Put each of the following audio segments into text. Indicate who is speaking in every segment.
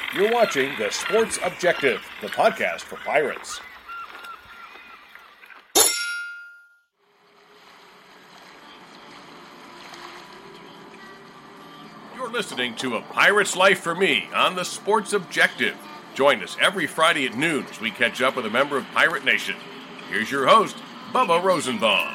Speaker 1: You're watching The Sports Objective, the podcast for Pirates. You're listening to A Pirate's Life for Me on The Sports Objective. Join us every Friday at noon as we catch up with a member of Pirate Nation. Here's your host, Bubba Rosenbaum.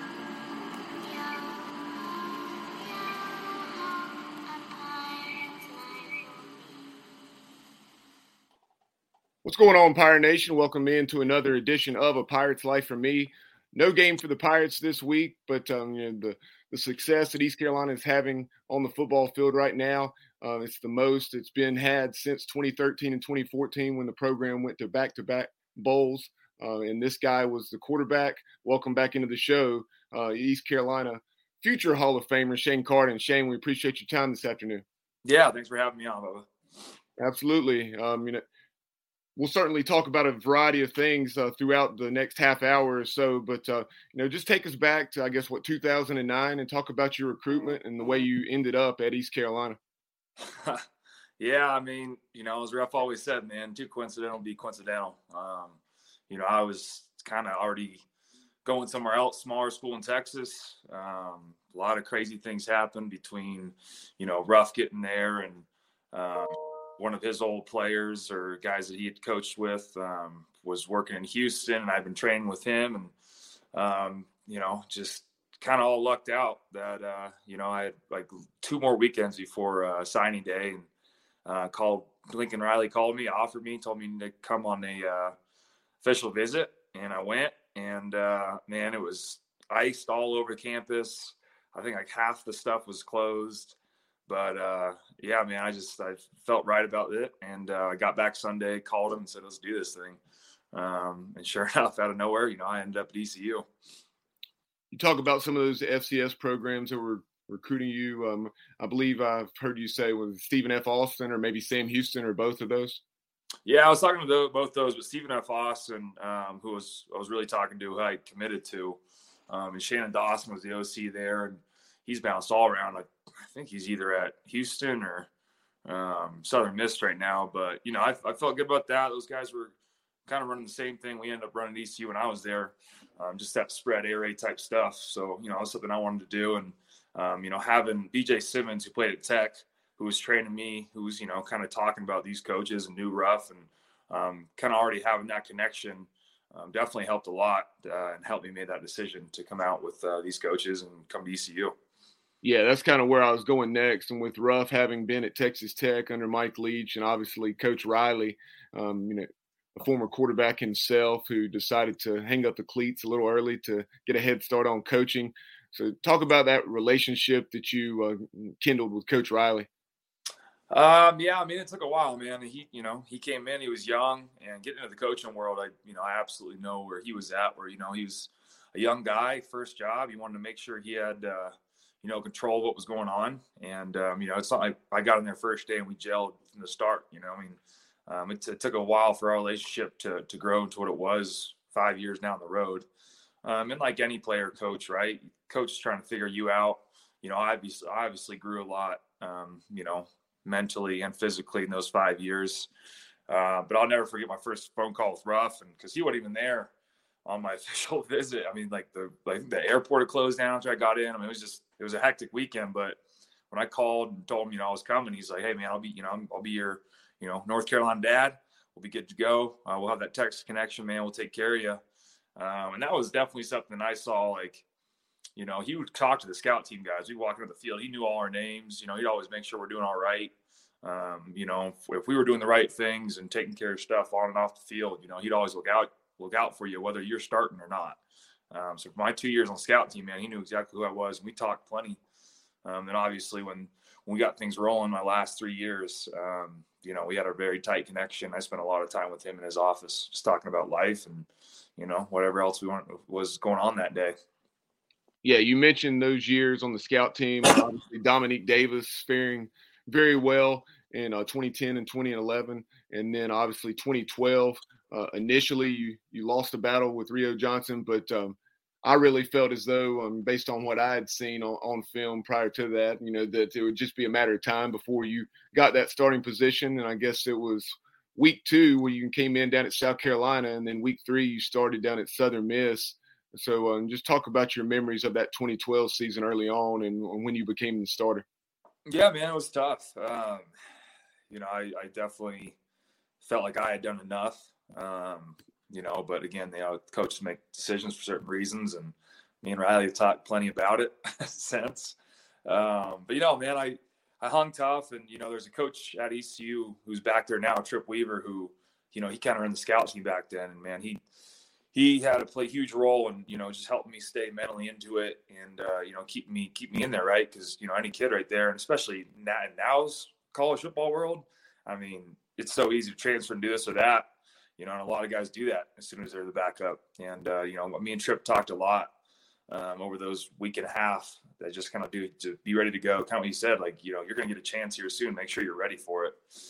Speaker 2: What's going on, Pirate Nation? Welcome in to another edition of A Pirate's Life for Me. No game for the Pirates this week, but the success that East Carolina is having on the football field right now, it's the most it's been had since 2013 and 2014 when the program went to back-to-back bowls. And this guy was the quarterback. Welcome back into the show, East Carolina future Hall of Famer Shane Carden. Shane, we appreciate your time this afternoon.
Speaker 3: Yeah, thanks for having me on, Bubba.
Speaker 2: Absolutely. We'll certainly talk about a variety of things throughout the next half hour or so, but just take us back to, 2009 and talk about your recruitment and the way you ended up at East Carolina.
Speaker 3: Yeah, as Ref always said, man, too coincidental to be coincidental. I was kind of already going somewhere else, smaller school in Texas. A lot of crazy things happened between, Ruff getting there and one of his old players or guys that he had coached with was working in Houston, and I've been training with him, and just kind of all lucked out that I had like 2 more weekends before signing day, and Lincoln Riley called me, offered me, told me to come on a official visit, and I went, and man, it was iced all over campus. I think like half the stuff was closed. But, yeah, man, I felt right about it. And I got back Sunday, called him and said, let's do this thing. And sure enough, out of nowhere, I ended up at ECU.
Speaker 2: You talk about some of those FCS programs that were recruiting you. I believe I've heard you say with Stephen F. Austin or maybe Sam Houston or both of those.
Speaker 3: Yeah, I was talking to both those, but Stephen F. Austin, who I was really talking to, who I committed to. And Shannon Dawson was the OC there, and he's bounced all around. I think he's either at Houston or Southern Miss right now. But, I felt good about that. Those guys were kind of running the same thing we ended up running ECU when I was there, just that spread air raid type stuff. So, it was something I wanted to do. And, having BJ Simmons, who played at Tech, who was training me, who was, kind of talking about these coaches and knew Ruff and kind of already having that connection definitely helped a lot and helped me make that decision to come out with these coaches and come to ECU.
Speaker 2: Yeah, that's kind of where I was going next. And with Ruff having been at Texas Tech under Mike Leach and obviously Coach Riley, a former quarterback himself who decided to hang up the cleats a little early to get a head start on coaching. So talk about that relationship that you kindled with Coach Riley.
Speaker 3: It took a while, man. He came in, he was young, and getting into the coaching world, I absolutely know where he was at, where, he was a young guy, first job. He wanted to make sure he had, control of what was going on. And, it's not like I got in there first day and we gelled from the start, it took a while for our relationship to grow into what it was 5 years down the road. And like any player coach, right? Coach is trying to figure you out. I obviously grew a lot, mentally and physically in those 5 years. But I'll never forget my first phone call with Ruff, and because he wasn't even there on my official visit. The airport had closed down after I got in. It was a hectic weekend, but when I called and told him, I was coming, he's like, hey man, I'll be your, North Carolina dad. We'll be good to go. We'll have that Texas connection, man. We'll take care of you. And that was definitely something I saw, he would talk to the scout team guys. We'd walk into the field. He knew all our names. He'd always make sure we're doing all right. If we were doing the right things and taking care of stuff on and off the field, he'd always look out for you, whether you're starting or not. So for my 2 years on scout team, man, he knew exactly who I was, and we talked plenty. And obviously when we got things rolling my last 3 years, we had a very tight connection. I spent a lot of time with him in his office, just talking about life and, whatever else was going on that day.
Speaker 2: Yeah, you mentioned those years on the scout team. Obviously, Dominique Davis faring very well in 2010 and 2011. And then obviously 2012, initially you lost the battle with Rio Johnson, but I really felt as though, based on what I had seen on film prior to that, that it would just be a matter of time before you got that starting position. And I guess it was week 2 where you came in down at South Carolina, and then week 3 you started down at Southern Miss. So just talk about your memories of that 2012 season early on and when you became the starter.
Speaker 3: Yeah, man, it was tough. I definitely felt like I had done enough. But again, coaches make decisions for certain reasons, and me and Riley have talked plenty about it since. But man, I hung tough, and there's a coach at ECU who's back there now, Trip Weaver, who he kind of ran the scout team back then, and man, he had to play a huge role in just helping me stay mentally into it, and keep me in there, right? Because any kid right there, and especially in now's college football world, I mean, it's so easy to transfer and do this or that. And a lot of guys do that as soon as they're the backup. And, me and Trip talked a lot over those week and a half that just kind of to be ready to go. Kind of what you said, like, you're going to get a chance here soon. Make sure you're ready for it.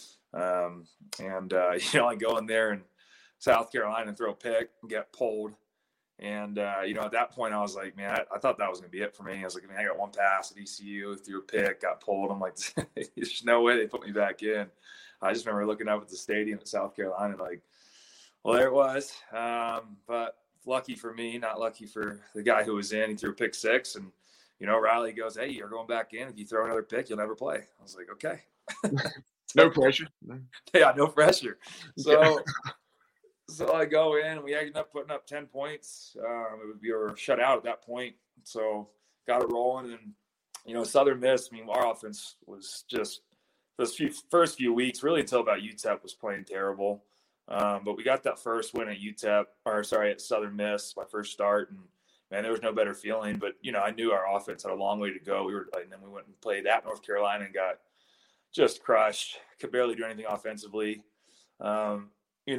Speaker 3: I go in there in South Carolina and throw a pick and get pulled. And, at that point I was like, man, I thought that was going to be it for me. I was like, man, I got one pass at ECU, threw a pick, got pulled. I'm like, there's no way they put me back in. I just remember looking up at the stadium at South Carolina, like, well, there it was. But lucky for me, not lucky for the guy who was in. He threw a pick 6, and, Riley goes, hey, you're going back in. If you throw another pick, you'll never play. I was like, okay.
Speaker 2: No pressure.
Speaker 3: Yeah, no pressure. So I go in, and we ended up putting up 10 points. We were shut out at that point. So got it rolling. And, Southern Miss, our offense was just those first few weeks, really until about UTEP was playing terrible. But we got that first win at Southern Miss, my first start, and man, there was no better feeling. But I knew our offense had a long way to go. And then we went and played at North Carolina and got just crushed. Could barely do anything offensively. We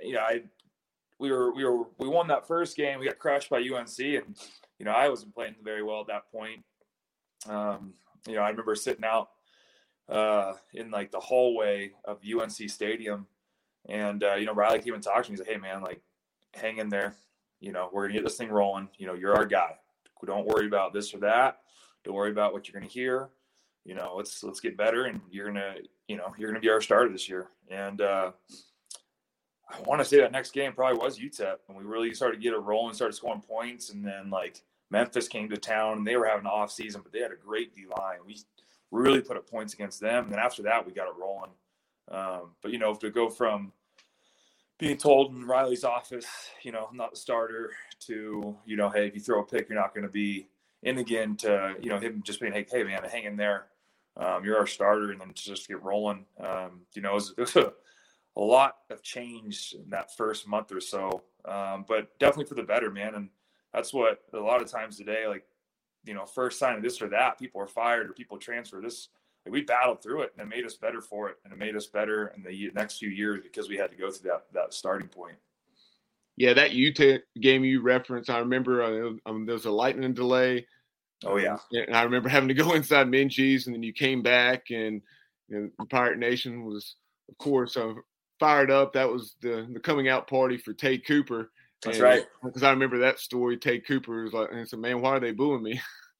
Speaker 3: won that first game. We got crushed by UNC, and I wasn't playing very well at that point. I remember sitting out in like the hallway of UNC Stadium. And, Riley came and talked to me. He's like, hey, man, like, hang in there. We're going to get this thing rolling. You're our guy. Don't worry about this or that. Don't worry about what you're going to hear. Let's get better. And you're going to be our starter this year. And I want to say that next game probably was UTEP. And we really started to get it rolling, started scoring points. And then, like, Memphis came to town, and they were having an off season, but they had a great D-line. We really put up points against them. And then after that, we got it rolling. But to go from being told in Riley's office, not the starter, to, hey, if you throw a pick, you're not going to be in again, to, him just being, hey, man, hang in there. You're our starter, and then to just get rolling. It was a lot of change in that first month or so, but definitely for the better, man. And that's what a lot of times today, like, first sign of this or that, people are fired or people transfer. We battled through it, and it made us better for it, and it made us better in the next few years because we had to go through that starting point.
Speaker 2: Yeah, that UTEP game you referenced, I remember there was a lightning delay.
Speaker 3: Oh, yeah.
Speaker 2: And I remember having to go inside Minji's, and then you came back, and the Pirate Nation was, of course, fired up. That was the coming out party for Tay Cooper.
Speaker 3: That's right.
Speaker 2: Because I remember that story. Tay Cooper was like, and I said, man, why are they booing me?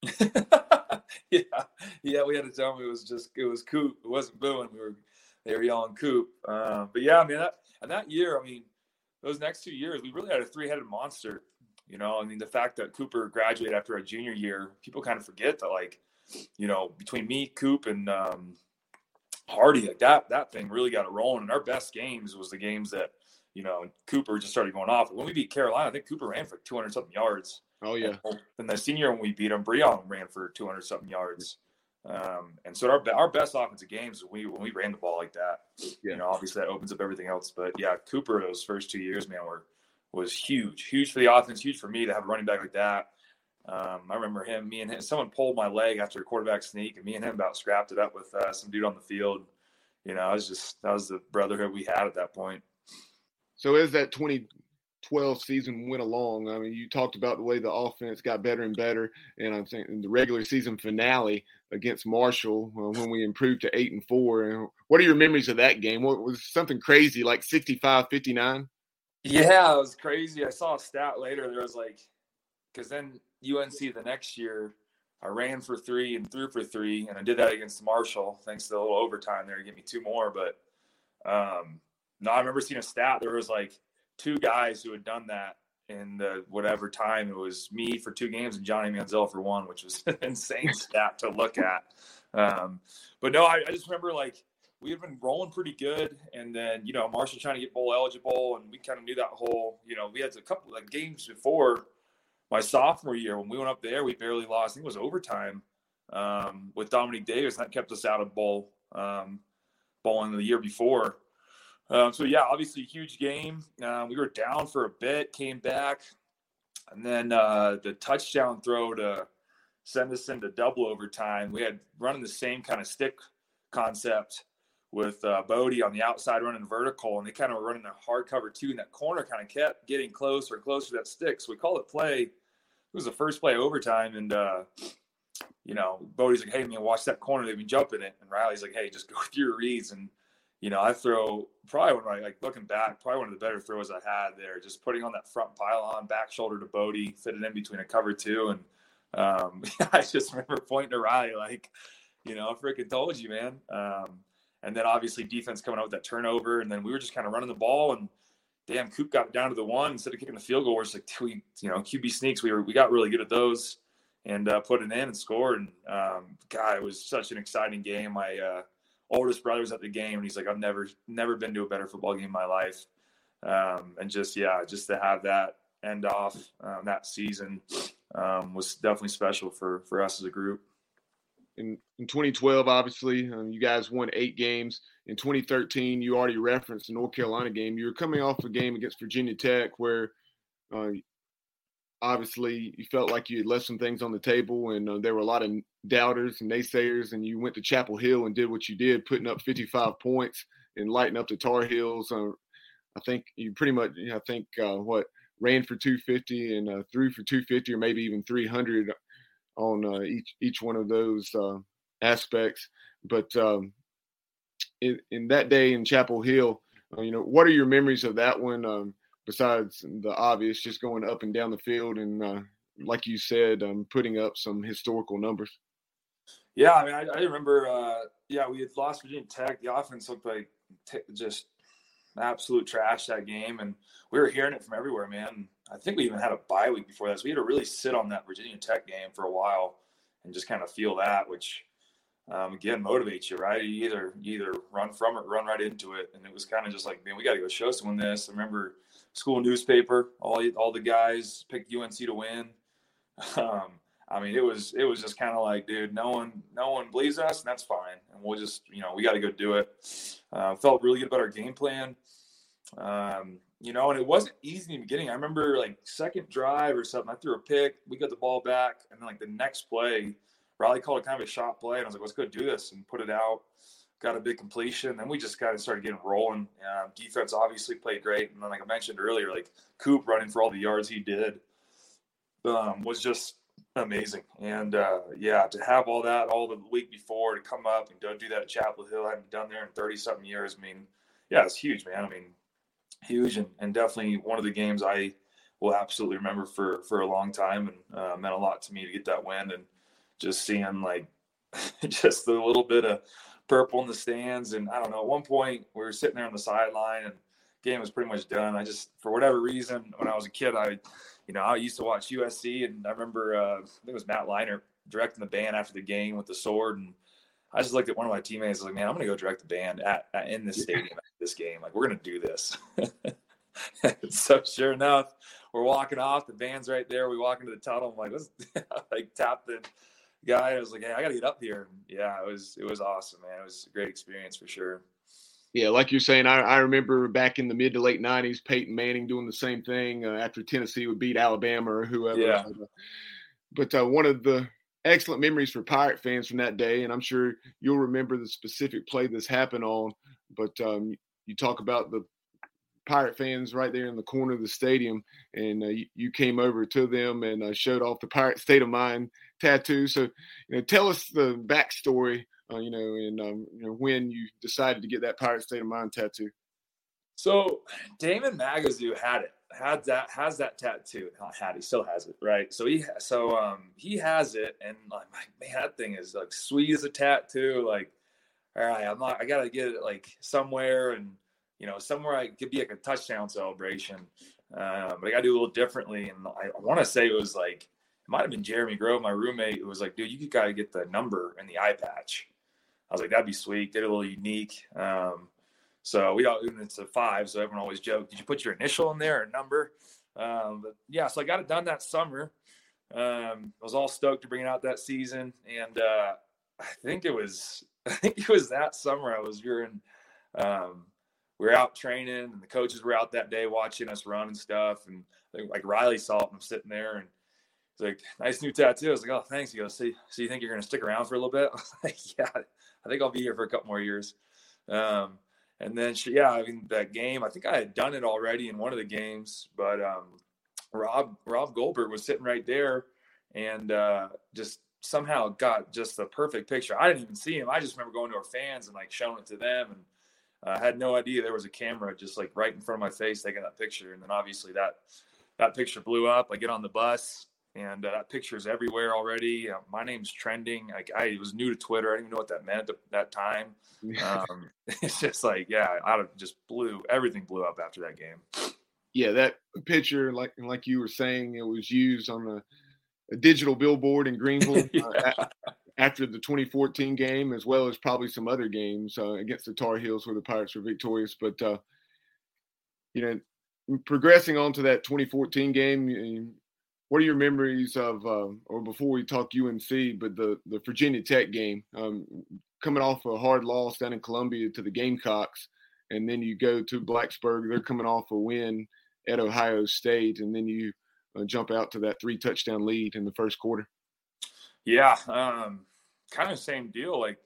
Speaker 3: Yeah, we had to tell them it was Coop. It wasn't booing. They were yelling Coop. But yeah, I mean, that year, those next 2 years, we really had a 3-headed monster. The fact that Cooper graduated after a junior year, people kind of forget that, like, between me, Coop, and Hardy, like that thing really got it rolling. And our best games was the games that, Cooper just started going off. When we beat Carolina, I think Cooper ran for 200-something yards.
Speaker 2: Oh, yeah.
Speaker 3: And the senior when we beat him, Breon ran for 200-something yards. And so our best offensive games when we ran the ball like that. Yeah. Obviously that opens up everything else. But yeah, Cooper those first 2 years, man, was huge for the offense, huge for me to have a running back like that. I remember me and him, someone pulled my leg after a quarterback sneak, and me and him about scrapped it up with some dude on the field. That was the brotherhood we had at that point.
Speaker 2: So as that 2012 season went along, you talked about the way the offense got better and better, and I'm saying the regular season finale against Marshall when we improved to 8-4. And what are your memories of that game? What was something crazy like 65-59?
Speaker 3: Yeah, it was crazy. I saw a stat later. There was like because then UNC the next year, I ran for 3 and threw for 3, and I did that against Marshall, thanks to the little overtime there to get me 2 more. But no, I remember seeing a stat. There was like 2 guys who had done that in the whatever time. It was me for 2 games and Johnny Manziel for 1, which was an insane stat to look at. But no, I just remember like we had been rolling pretty good, and then Marshall trying to get bowl eligible, and we kind of knew that whole we had a couple like games before my sophomore year when we went up there, we barely lost. I think it was overtime with Dominique Davis, and that kept us out of bowling the year before. So yeah, obviously a huge game. We were down for a bit, came back, and then the touchdown throw to send us into double overtime. We had running the same kind of stick concept with Bodie on the outside running vertical, and they kind of were running a hard cover 2, and that corner kind of kept getting closer and closer to that stick. So we called it play. It was the first play overtime, and Bodie's like, "Hey man, watch that corner. They've been jumping it." And Riley's like, "Hey, just go through your reads." And I throw probably looking back, probably one of the better throws I had there. Just putting on that front pylon, back shoulder to Bodie, fitted in between a cover 2, and I just remember pointing to Riley like, I freaking told you, man. And then obviously defense coming out with that turnover, and then we were just kind of running the ball, and damn, Coop got down to the 1 instead of kicking the field goal. We're just like, QB sneaks. We got really good at those, and put it in and scored. And God, it was such an exciting game. My oldest brother was at the game, and he's like, I've never been to a better football game in my life. And just to have that end off that season was definitely special for us as a group.
Speaker 2: In 2012, obviously, you guys won 8 games. In 2013, you already referenced the North Carolina game. You were coming off a game against Virginia Tech where obviously you felt like you had left some things on the table, and there were a lot of doubters and naysayers, and you went to Chapel Hill and did what you did, putting up 55 points and lighting up the Tar Heels. I think you pretty much, ran for 250 and threw for 250 or maybe even 300 on each one of those aspects. But in that day in Chapel Hill, what are your memories of that one besides the obvious, just going up and down the field and, like you said, putting up some historical numbers?
Speaker 3: Yeah, I mean, I remember, we had lost Virginia Tech. The offense looked like just absolute trash that game, and we were hearing it from everywhere, man. I think we even had a bye week before that, so we had to really sit on that Virginia Tech game for a while and just kind of feel that, which again motivates you, right? You either run from it, run right into it, and it was kind of just like, man, we got to go show someone this. I remember school newspaper, all the guys picked UNC to win. I mean, it was just kind of like, dude, no one believes us, and that's fine, and we'll just, we got to go do it. Felt really good about our game plan. And it wasn't easy in the beginning. I remember like second drive or something, I threw a pick, we got the ball back, and then like the next play, Riley called it kind of a shot play, and I was like, let's go do this, and put it out. Got a big completion, and we just kind of started getting rolling. Defense obviously played great, and then like I mentioned earlier, like Coop running for all the yards he did was just amazing. And to have all that all the week before to come up and go do that at Chapel Hill, I hadn't done there in 30-something years. I mean, yeah, it's huge, man. I mean, huge, and definitely one of the games I will absolutely remember for a long time, and meant a lot to me to get that win, and just seeing like just a little bit of purple in the stands. And I don't know, at one point we were sitting there on the sideline and the game was pretty much done. I just, for whatever reason, when I was a kid, I used to watch USC, and I remember I think it was Matt Leinart directing the band after the game with the sword, and I just looked at one of my teammates, like, man, I'm going to go direct the band in this stadium at this game. Like, we're going to do this. So sure enough, we're walking off. The band's right there. We walk into the tunnel. I'm like, let's tap the guy. I was like, hey, I got to get up here. And yeah, it was awesome, man. It was a great experience for sure.
Speaker 2: Yeah, like you're saying, I remember back in the mid to late 90s, Peyton Manning doing the same thing after Tennessee would beat Alabama or whoever.
Speaker 3: Yeah.
Speaker 2: But one of the excellent memories for Pirate fans from that day, and I'm sure you'll remember the specific play this happened on, but you talk about the Pirate fans right there in the corner of the stadium, and you came over to them and showed off the Pirate State of Mind tattoo. So, tell us the backstory, and when you decided to get that Pirate State of Mind tattoo.
Speaker 3: So Damon Magazoo has that tattoo. Not had, he still has it, right? So he has it, and like, man, that thing is like sweet as a tattoo. Like, all right, I gotta get it like somewhere, and somewhere I could be like a touchdown celebration. But I gotta do a little differently. And I want to say it was like, it might have been Jeremy Grove, my roommate, who was like, dude, you gotta get the number and the eye patch. I was like, that'd be sweet. Get it a little unique. So we all, it's a 5. So everyone always joked, did you put your initial in there or number? But yeah, so I got it done that summer. I was all stoked to bring it out that season. And I think it was that summer we were out training, and the coaches were out that day watching us run and stuff. And like Riley saw it, and I'm sitting there, and he's like, nice new tattoo. I was like, oh, thanks. He goes, so you think you're going to stick around for a little bit? I was like, yeah, I think I'll be here for a couple more years. And then, I mean, that game, I think I had done it already in one of the games, but Rob Goldberg was sitting right there, and just somehow got just the perfect picture. I didn't even see him. I just remember going to our fans and like showing it to them, and I had no idea there was a camera just like right in front of my face taking that picture. And then obviously that picture blew up. I get on the bus, and that picture is everywhere already. My name's trending. Like, I was new to Twitter. I didn't even know what that meant at that time. It's just like, everything blew up after that game.
Speaker 2: Yeah, that picture, like you were saying, it was used on a digital billboard in Greenville after the 2014 game, as well as probably some other games against the Tar Heels where the Pirates were victorious. But, progressing on to that 2014 game, what are your memories of, or before we talk UNC, but the Virginia Tech game, coming off a hard loss down in Columbia to the Gamecocks, and then you go to Blacksburg, they're coming off a win at Ohio State, and then you jump out to that 3-touchdown lead in the first quarter.
Speaker 3: Yeah, kind of same deal. Like,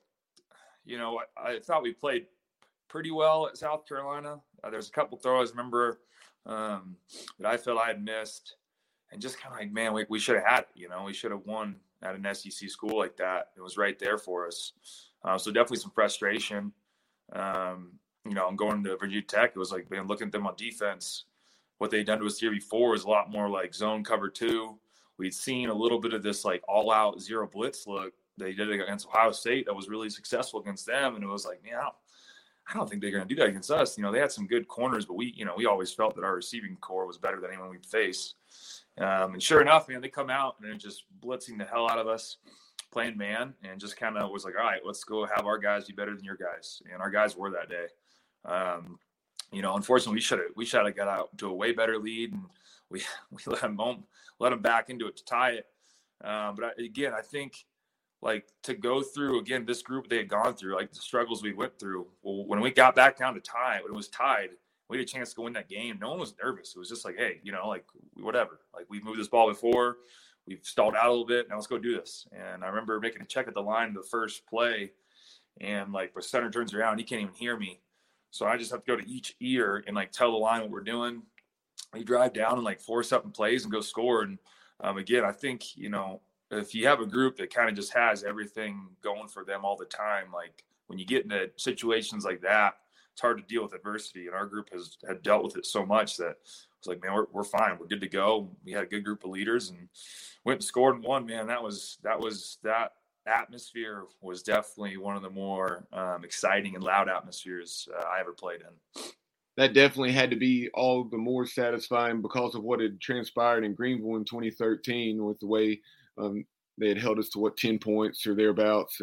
Speaker 3: I thought we played pretty well at South Carolina. There's a couple throws I remember that I felt I had missed. And just kind of like, man, we should have had it. We should have won at an SEC school like that. It was right there for us. So definitely some frustration. I'm going to Virginia Tech. It was like, man, looking at them on defense, what they'd done to us the year before was a lot more like zone cover 2. We'd seen a little bit of this like all-out zero blitz look. They did it against Ohio State. That was really successful against them. And it was like, man, I don't think they're going to do that against us. They had some good corners, but we always felt that our receiving core was better than anyone we'd face. And sure enough, man, they come out and they're just blitzing the hell out of us, playing man, and just kind of was like, all right, let's go have our guys be better than your guys. And our guys were that day. Unfortunately, we should have got out to a way better lead, and we let them back into it to tie it. But I think like to go through again this group they had gone through, like the struggles we went through. Well, when we got back down to tie, when it was tied, we had a chance to go win that game. No one was nervous. It was just like, hey, like whatever. Like, we've moved this ball before. We've stalled out a little bit. Now let's go do this. And I remember making a check at the line the first play, and like the center turns around, he can't even hear me. So I just have to go to each ear and like tell the line what we're doing. We drive down and like force up in plays and go score. And again, I think, if you have a group that kind of just has everything going for them all the time, like when you get into situations like that, it's hard to deal with adversity, and our group had dealt with it so much that it's like, man, we're fine. We're good to go. We had a good group of leaders and went and scored and won, man. That atmosphere was definitely one of the more exciting and loud atmospheres I ever played in.
Speaker 2: That definitely had to be all the more satisfying because of what had transpired in Greenville in 2013 with the way they had held us to 10 points or thereabouts.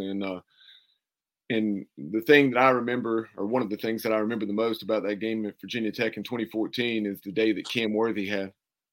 Speaker 2: And the thing that I remember, or one of the things that I remember the most about that game at Virginia Tech in 2014 is the day that Cam Worthy had.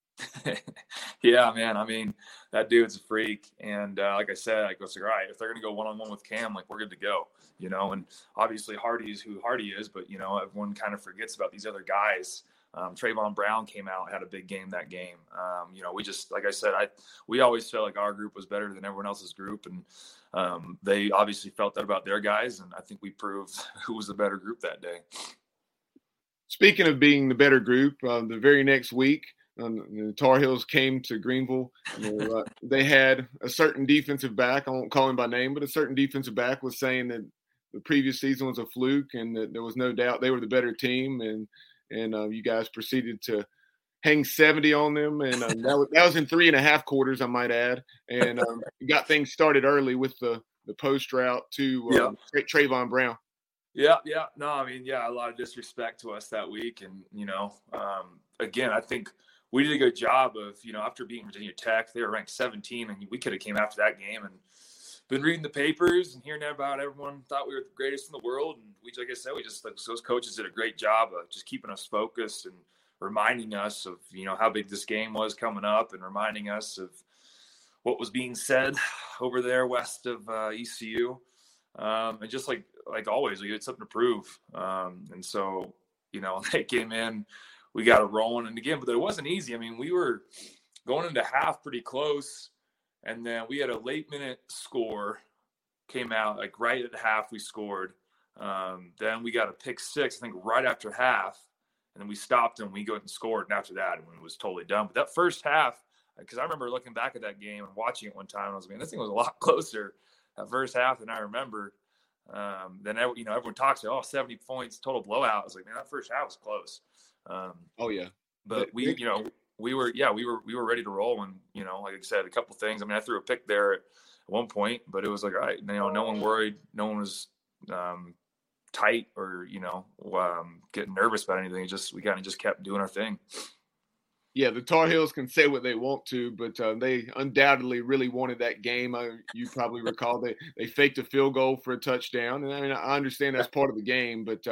Speaker 3: Yeah, man. I mean, that dude's a freak. And like I said, I was like, all right, if they're going to go one-on-one with Cam, like, we're good to go, and obviously Hardy is who Hardy is, but, everyone kind of forgets about these other guys. Trayvon Brown came out, had a big game that game. We just, like I said, we always felt like our group was better than everyone else's group. And they obviously felt that about their guys. And I think we proved who was the better group that day.
Speaker 2: Speaking of being the better group, the very next week, the Tar Heels came to Greenville. They had a certain defensive back. I won't call him by name, but a certain defensive back was saying that the previous season was a fluke and that there was no doubt they were the better team. And and you guys proceeded to hang 70 on them, and that was in 3.5 quarters, I might add, and got things started early with the post route to Trayvon Brown.
Speaker 3: Yeah. No, I mean, a lot of disrespect to us that week. And, again, I think we did a good job of, after beating Virginia Tech, they were ranked 17, and we could have came after that game and been reading the papers and hearing about everyone thought we were the greatest in the world. And we, like I said, those coaches did a great job of just keeping us focused and reminding us of, how big this game was coming up, and reminding us of what was being said over there west of ECU. And just like always, we had something to prove. And so, they came in, we got it rolling. And again, but it wasn't easy. I mean, we were going into half pretty close, and then we had a late minute score came out, like right at half we scored. Then we got a pick six, I think right after half, and then we stopped and we go and scored. And after that, when it was totally done. But that first half, because I remember looking back at that game and watching it one time, I was like, this thing was a lot closer that first half than I remember. Then everyone talks about 70 points total blowout. I was like, man, that first half was close.
Speaker 2: Oh yeah,
Speaker 3: but we were ready to roll, and like I said, a couple things. I mean, I threw a pick there at one point, but it was like, all right, no one worried, no one was tight or getting nervous about anything. We kind of just kept doing our thing.
Speaker 2: Yeah, the Tar Heels can say what they want to, but they undoubtedly really wanted that game. You probably recall they faked a field goal for a touchdown, and I mean, I understand that's part of the game, but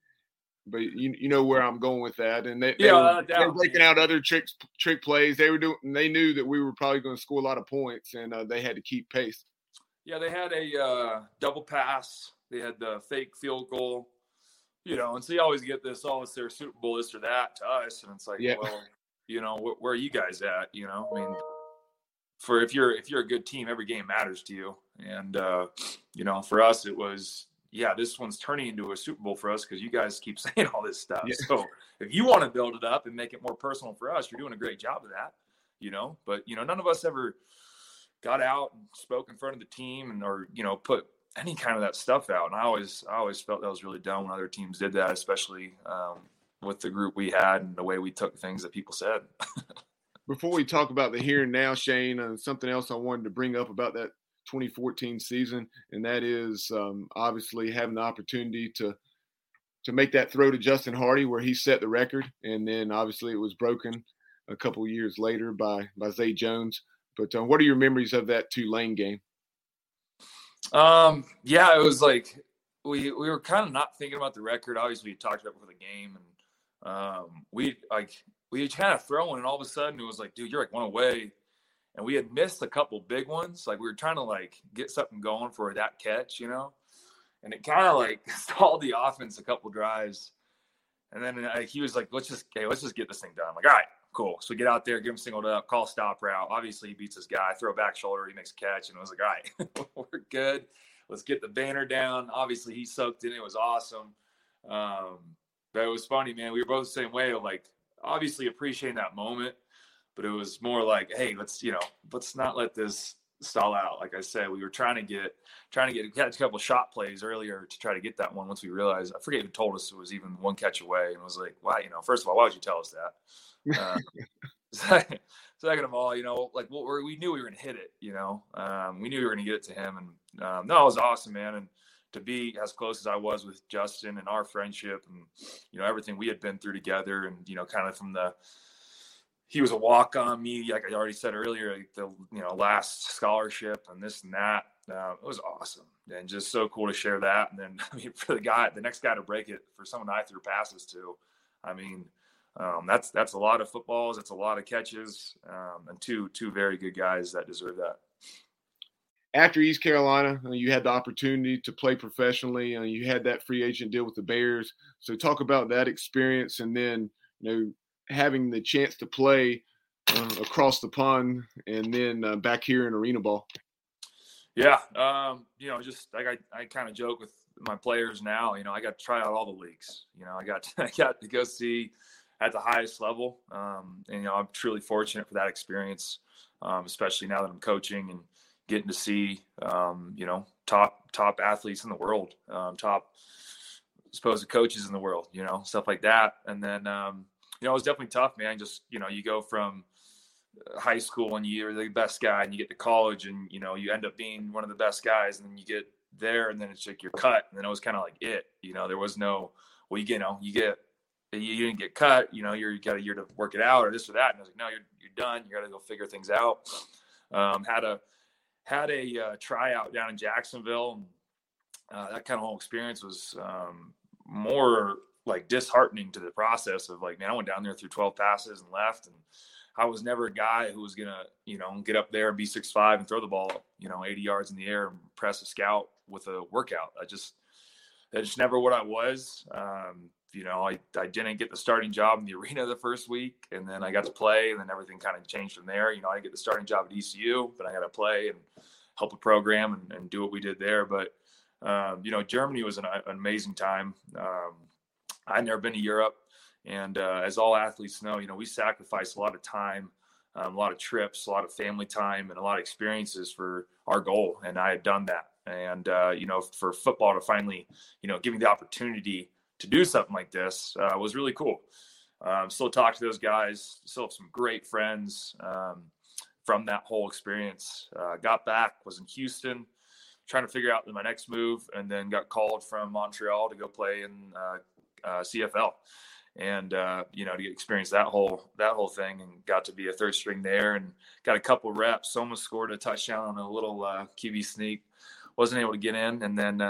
Speaker 2: you know where I'm going with that. And they were breaking out other trick plays. They knew that we were probably going to score a lot of points, and they had to keep pace.
Speaker 3: Yeah, they had a double pass. They had the fake field goal, and so you always get this, it's their Super Bowl, this or that to us, and it's like, well, where are you guys at? I mean, if you're a good team, every game matters to you. And, for us, it was, this one's turning into a Super Bowl for us because you guys keep saying all this stuff. Yeah. So if you want to build it up and make it more personal for us, you're doing a great job of that, But, none of us ever got out and spoke in front of the team or put any kind of that stuff out. And I always felt that was really dumb when other teams did that, especially with the group we had and the way we took things that people said.
Speaker 2: Before we talk about the here and now, Shane, something else I wanted to bring up about that 2014 season, and that is obviously having the opportunity to make that throw to Justin Hardy where he set the record, and then obviously it was broken a couple years later by Zay Jones. But what are your memories of that Tulane game?
Speaker 3: It was like we were kind of not thinking about the record. Obviously, we talked about it before the game, and we kind of throwing, and all of a sudden it was like, dude, you're like one away. And we had missed a couple big ones. Like we were trying to get something going for that catch, and it kind of stalled the offense a couple drives. And then he was like, let's just get this thing done. I'm like, all right, cool. So we get out there, get him singled up, call stop route. Obviously he beats this guy, throw a back shoulder, he makes a catch. And I was like, all right, we're good. Let's get the banner down. Obviously he soaked in. It was awesome. But it was funny, man. We were both the same way of obviously appreciating that moment, but it was more like, hey, let's not let this stall out. Like I said, we were trying to get catch a couple of shot plays earlier to try to get that one. Once we realized, I forget who told us it was even one catch away, and it was like, wow, first of all, why would you tell us that? Second of all, we knew we were going to hit it. We knew we were going to get it to him, and no, it was awesome, man. And to be as close as I was with Justin and our friendship and, everything we had been through together and, kind of from he was a walk on me, like I already said earlier, the, last scholarship and this and that. It was awesome and just so cool to share that. And then, for the next guy to break it for someone I threw passes to, that's a lot of footballs. It's a lot of catches and two very good guys that deserve that.
Speaker 2: After East Carolina, you had the opportunity to play professionally. You had that free agent deal with the Bears. So talk about that experience and then, having the chance to play across the pond and then back here in arena ball.
Speaker 3: Yeah. Just like I kind of joke with my players now, I got to try out all the leagues. I got to go see at the highest level. And, I'm truly fortunate for that experience, especially now that I'm coaching and getting to see, top athletes in the world, top supposed coaches in the world, stuff like that. And then, it was definitely tough, man. Just, you go from high school and you're the best guy and you get to college and, you end up being one of the best guys, and then you get there and then it's like you're cut. And then it was kind of like there was no, well, you didn't get cut, you got a year to work it out or this or that. And I was like, no, you're done. You got to go figure things out. Had a tryout down in Jacksonville. That kind of whole experience was more like disheartening to the process of like, man, I went down there through 12 passes and left. And I was never a guy who was going to, get up there and be 6'5" and throw the ball, 80 yards in the air and press a scout with a workout. That's just never what I was. I didn't get the starting job in the arena the first week, and then I got to play, and then everything kind of changed from there. I didn't get the starting job at ECU, but I got to play and help the program and do what we did there. But, Germany was an amazing time. I'd never been to Europe. And as all athletes know, we sacrifice a lot of time, a lot of trips, a lot of family time, and a lot of experiences for our goal. And I had done that. And, for football to finally, give me the opportunity to do something like this was really cool. Still talk to those guys, still have some great friends from that whole experience. Got back, was in Houston, trying to figure out my next move, and then got called from Montreal to go play in CFL. And, to experience that whole thing, and got to be a third string there and got a couple reps, almost scored a touchdown on a little QB sneak, wasn't able to get in. And then,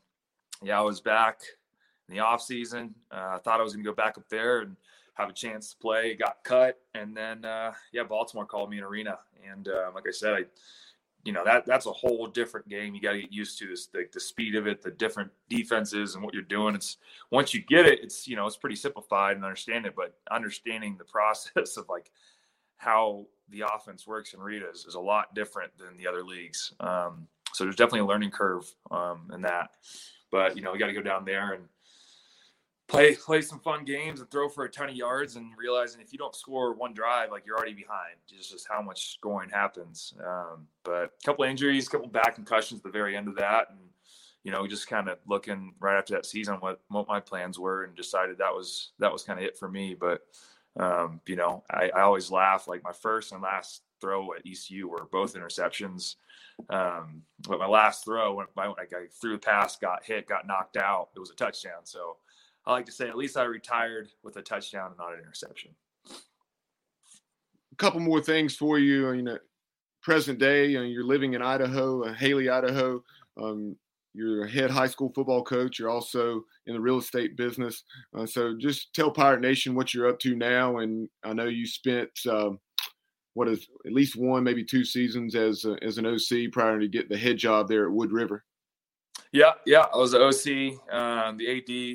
Speaker 3: I was back in the off season. I thought I was going to go back up there and have a chance to play, got cut. And then, Baltimore called me in arena. And like I said, that's a whole different game. You got to get used to this, the speed of it, the different defenses and what you're doing. It's once you get it, it's, it's pretty simplified and understand it, but understanding the process of like how the offense works in Rita is a lot different than the other leagues. So there's definitely a learning curve in that, but we got to go down there and play some fun games and throw for a ton of yards, and realizing if you don't score one drive, like you're already behind. Just how much scoring happens. But a couple of injuries, a couple of back concussions at the very end of that, and just kind of looking right after that season what my plans were, and decided that was kind of it for me. But I always laugh, like my first and last throw at ECU were both interceptions. But my last throw, when I threw the pass, got hit, got knocked out, it was a touchdown. So I like to say at least I retired with a touchdown and not an interception.
Speaker 2: A couple more things for you. Present day, you're living in Idaho, Haley, Idaho. You're a head high school football coach. You're also in the real estate business. So just tell Pirate Nation what you're up to now. And I know you spent at least one, maybe 2 seasons as an OC prior to getting the head job there at Wood River. Yeah.
Speaker 3: I was the OC, the AD.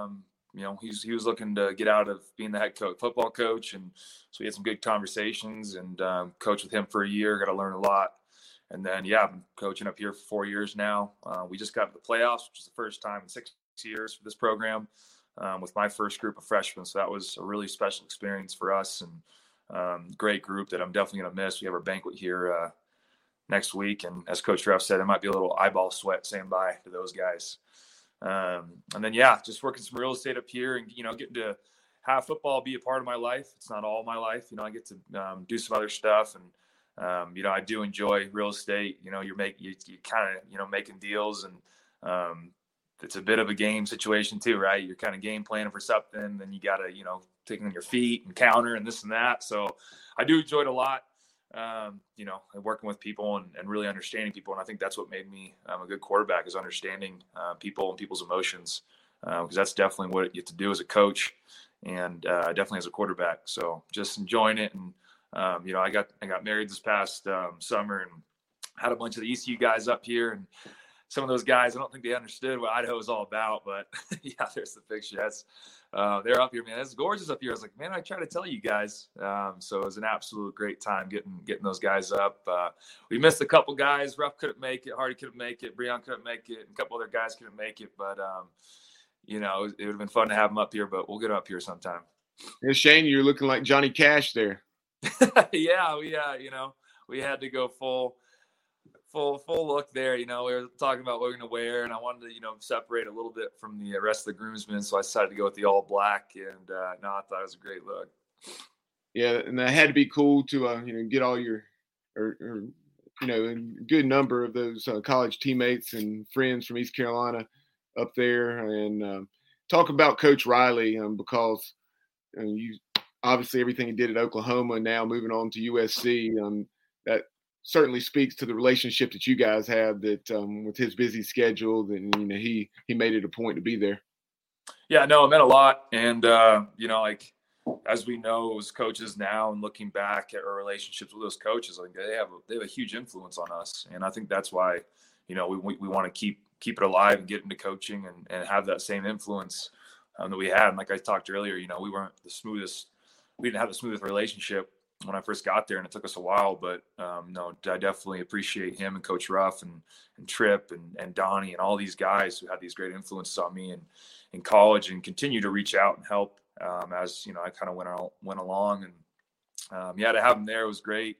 Speaker 3: He was looking to get out of being the head football coach, and so we had some good conversations. And coached with him for a year, got to learn a lot. And then, I've been coaching up here for 4 years now. We just got to the playoffs, which is the first time in 6 years for this program, with my first group of freshmen. So that was a really special experience for us, and great group that I'm definitely going to miss. We have our banquet here next week, and as Coach Ruff said, it might be a little eyeball sweat saying bye to those guys. And then, just working some real estate up here, and, getting to have football be a part of my life. It's not all my life. I get to do some other stuff, and I do enjoy real estate. You kind of, making deals, and it's a bit of a game situation too, right? You're kind of game planning for something, then you got to, taking on your feet and counter and this and that. So I do enjoy it a lot, working with people and really understanding people. And I think that's what made me a good quarterback, is understanding people and people's emotions, because that's definitely what you have to do as a coach, and definitely as a quarterback. So just enjoying it. And I got married this past summer, and had a bunch of the ECU guys up here, and some of those guys, I don't think they understood what Idaho is all about, but there's the picture. They're up here, man. It's gorgeous up here. I was like, man, I try to tell you guys. So it was an absolute great time getting those guys up. We missed a couple guys. Ruff couldn't make it. Hardy couldn't make it. Breon couldn't make it. And a couple other guys couldn't make it. But, it would have been fun to have them up here, but we'll get up here sometime.
Speaker 2: Yeah, Shane, you're looking like Johnny Cash there.
Speaker 3: Yeah, we had to go full full look there. We were talking about what we're going to wear, and I wanted to, separate a little bit from the rest of the groomsmen. So I decided to go with the all black, and I thought it was a great look.
Speaker 2: Yeah, and that had to be cool to get all your, or a good number of those college teammates and friends from East Carolina up there, and talk about Coach Riley because you obviously everything he did at Oklahoma, now moving on to USC. That certainly speaks to the relationship that you guys have. That with his busy schedule, that he made it a point to be there.
Speaker 3: Yeah, no, it meant a lot, and as we know as coaches now, and looking back at our relationships with those coaches, like they have a huge influence on us, and I think that's why we want to keep it alive and get into coaching and have that same influence that we had. And like I talked earlier, we weren't the smoothest. We didn't have the smoothest relationship when I first got there, and it took us a while. But no, I definitely appreciate him and Coach Ruff and Tripp and Donnie and all these guys who had these great influences on me in college, and continue to reach out and help as I kind of went along. And to have him there was great.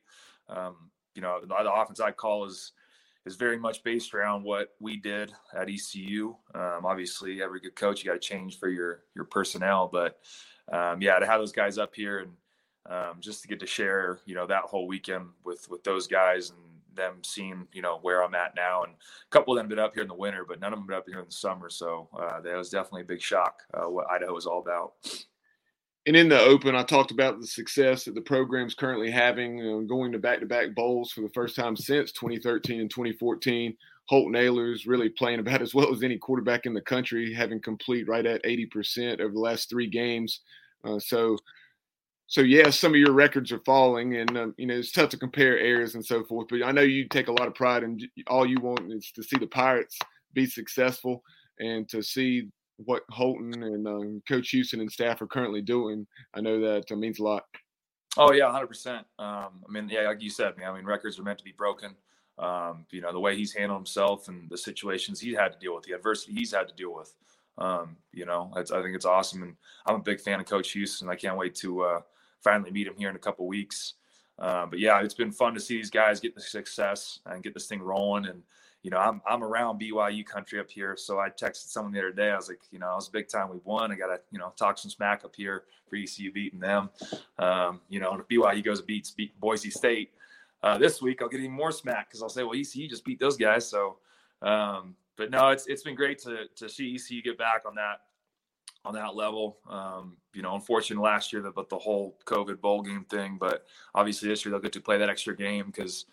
Speaker 3: The offense I call is very much based around what we did at ECU. Obviously, every good coach, you got to change for your personnel. But, to have those guys up here and just to get to share, that whole weekend with those guys and them seeing, where I'm at now. And a couple of them been up here in the winter, but none of them been up here in the summer. So that was definitely a big shock what Idaho is all about.
Speaker 2: And in the Open, I talked about the success that the program's currently having, going to back-to-back bowls for the first time since 2013 and 2014. Holton Ahlers really playing about as well as any quarterback in the country, having complete right at 80% over the last 3 games. So yes, some of your records are falling, and it's tough to compare errors and so forth. But I know you take a lot of pride in all you want is to see the Pirates be successful and to see what Holton and Coach Houston and staff are currently doing. I know that means a lot.
Speaker 3: Oh yeah, 100%. Like you said, man. Records are meant to be broken. The way he's handled himself and the situations he had to deal with, the adversity he's had to deal with. I think it's awesome, and I'm a big fan of Coach Houston. I can't wait to finally meet him here in a couple weeks. It's been fun to see these guys get the success and get this thing rolling. And I'm around BYU country up here, so I texted someone the other day. I was like, it was a big time we won. I got to talk some smack up here for ECU beating them. And if BYU goes beat Boise State this week, I'll get even more smack because I'll say, well, ECU just beat those guys. So, but no, it's been great to see ECU get back on that level. Unfortunately last year about the whole COVID bowl game thing, but obviously this year they'll get to play that extra game because,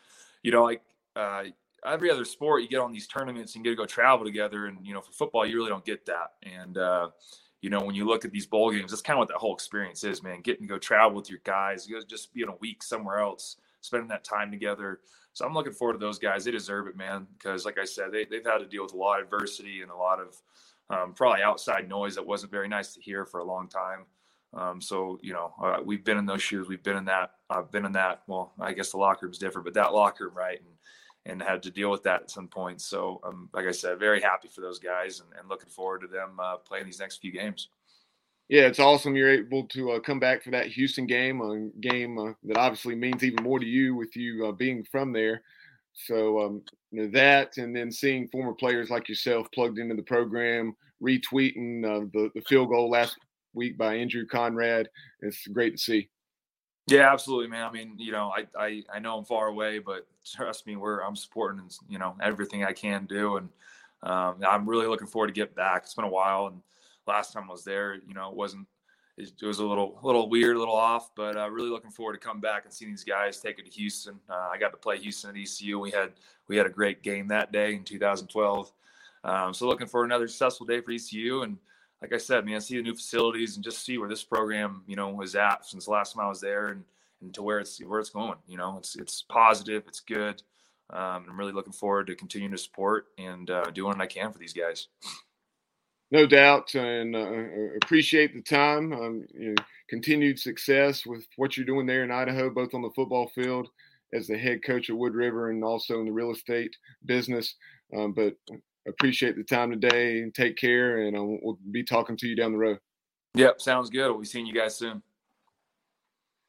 Speaker 3: every other sport you get on these tournaments and get to go travel together. And, for football, you really don't get that. And, when you look at these bowl games, that's kind of what that whole experience is, man, getting to go travel with your guys, you guys just being a week somewhere else, spending that time together. So I'm looking forward to those guys. They deserve it, man. Because like I said, they've had to deal with a lot of adversity and a lot of probably outside noise that wasn't very nice to hear for a long time. We've been in those shoes. We've been in that. I've been in that. Well, I guess the locker room's different, but that locker room, right? And had to deal with that at some point. So, like I said, very happy for those guys and looking forward to them playing these next few games.
Speaker 2: Yeah, it's awesome you're able to come back for that Houston game, a game that obviously means even more to you with you being from there. So that, and then seeing former players like yourself plugged into the program, retweeting the field goal last week by Andrew Conrad, it's great to see.
Speaker 3: Yeah, absolutely, man. I know I'm far away, but trust me, I'm supporting, everything I can do. And I'm really looking forward to get back. It's been a while. And last time I was there, it was a little weird, a little off, but really looking forward to come back and seeing these guys take it to Houston. I got to play Houston at ECU. We had a great game that day in 2012. So looking for another successful day for ECU. And like I said, man, see the new facilities and just see where this program, was at since the last time I was there and to where it's going. It's positive, it's good. I'm really looking forward to continuing to support and doing what I can for these guys.
Speaker 2: No doubt, and appreciate the time. Continued success with what you're doing there in Idaho, both on the football field as the head coach at Wood River and also in the real estate business. But appreciate the time today, and take care, and we'll be talking to you down the road.
Speaker 3: Yep, sounds good. We'll be seeing you guys soon.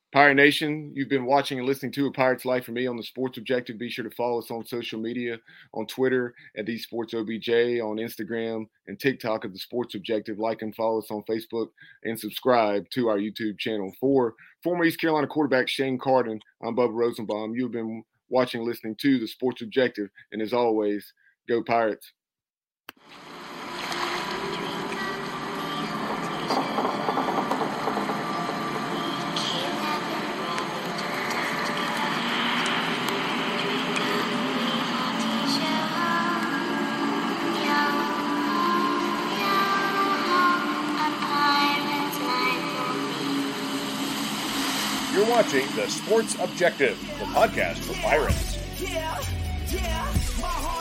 Speaker 2: Pirate Nation, you've been watching and listening to A Pirate's Life for me on the Sports Objective. Be sure to follow us on social media, on Twitter at eSportsOBJ, on Instagram and TikTok at the Sports Objective. Like and follow us on Facebook and subscribe to our YouTube channel. For former East Carolina quarterback Shane Carden, I'm Bubba Rosenbaum. You've been watching and listening to the Sports Objective. And as always, go Pirates.
Speaker 1: You're watching The Sports Objective, the podcast for Pirates.
Speaker 4: Yeah, my heart